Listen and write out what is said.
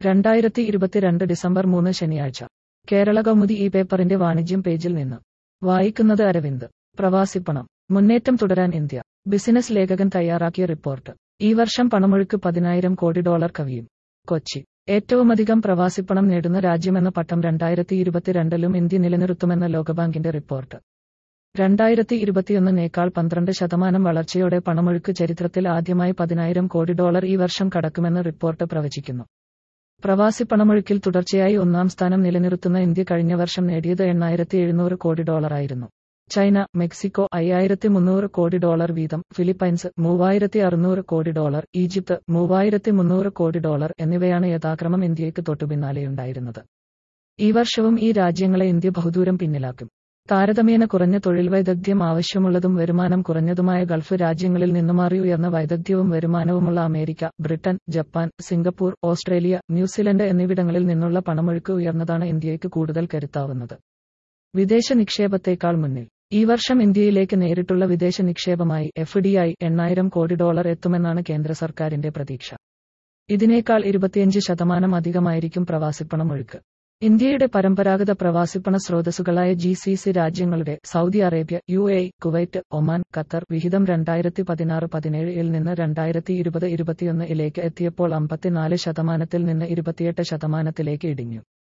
2022 December 3 ശനിയാഴ്ച. കേരള കൗമുദി ഈ പേപ്പറിന്റെ വാണിജ്യം പേജിൽ നിന്ന് വായിക്കുന്നത് അരവിന്ദ്. പ്രവാസിപ്പണം മുന്നേറ്റം തുടരാൻ ഇന്ത്യ. ബിസിനസ് ലേഖകൻ തയ്യാറാക്കിയ റിപ്പോർട്ട്. ഈ വർഷം പണമൊഴുക്ക് 10,000 കോടി ഡോളർ കവിയും. കൊച്ചി. ഏറ്റവുമധികം പ്രവാസിപ്പണം നേടുന്ന രാജ്യമെന്ന പട്ടം 2022-ലും ഇന്ത്യ നിലനിർത്തുമെന്ന ലോകബാങ്കിന്റെ റിപ്പോർട്ട്. 2021-നേക്കാൾ 12% വളർച്ചയോടെ പണമൊഴുക്ക് ചരിത്രത്തിൽ ആദ്യമായി 10,000 കോടി ഡോളർ ഈ വർഷം കടക്കുമെന്ന് റിപ്പോർട്ട് പ്രവചിക്കുന്നു. പ്രവാസി പണമൊഴുക്കിൽ തുടർച്ചയായി ഒന്നാം സ്ഥാനം നിലനിർത്തുന്ന ഇന്ത്യ കഴിഞ്ഞ വർഷം നേടിയത് 8,700 കോടി ഡോളറായിരുന്നു. ചൈന, മെക്സിക്കോ 5,300 കോടി ഡോളർ വീതം, ഫിലിപ്പൈൻസ് 3,600 കോടി ഡോളർ, ഈജിപ്ത് 3,300 കോടി ഡോളർ എന്നിവയാണ് യഥാക്രമം ഇന്ത്യയ്ക്ക് തൊട്ടുപിന്നാലെയുണ്ടായിരുന്നത്. ഈ വർഷവും ഈ രാജ്യങ്ങളെ ഇന്ത്യ ബഹുദൂരം പിന്നിലാക്കും. താരതമ്യേന കുറഞ്ഞ തൊഴിൽ വൈദഗ്ധ്യം ആവശ്യമുള്ളതും വരുമാനം കുറഞ്ഞതുമായ ഗൾഫ് രാജ്യങ്ങളിൽ നിന്നുമാറി ഉയർന്ന വൈദഗ്ധ്യവും വരുമാനവുമുള്ള America, Britain, Japan, Singapore, Australia, New Zealand എന്നിവിടങ്ങളിൽ നിന്നുള്ള പണമൊഴുക്ക് ഉയർന്നതാണ് ഇന്ത്യയ്ക്ക് കൂടുതൽ കരുത്താവുന്നത്. വിദേശ നിക്ഷേപത്തേക്കാൾ മുന്നിൽ. ഈ വർഷം ഇന്ത്യയിലേക്ക് നേരിട്ടുള്ള വിദേശ നിക്ഷേപമായി FDI 8,000 കോടി ഡോളർ എത്തുമെന്നാണ് കേന്ദ്ര സർക്കാരിന്റെ പ്രതീക്ഷ. ഇതിനേക്കാൾ 25% അധികമായിരിക്കും പ്രവാസിപ്പണം ഒഴുക്ക്. ഇന്ത്യയുടെ പരമ്പരാഗത പ്രവാസിപ്പണ സ്രോതസ്സുകളായ GCC രാജ്യങ്ങളുടെ Saudi Arabia, UAE, Kuwait, Oman, Qatar വിഹിതം 2016-17-ൽ നിന്ന് 2020-21-ലേക്ക് എത്തിയപ്പോൾ 54%-ൽ നിന്ന് 28%-ലേക്ക് ഇടിഞ്ഞു.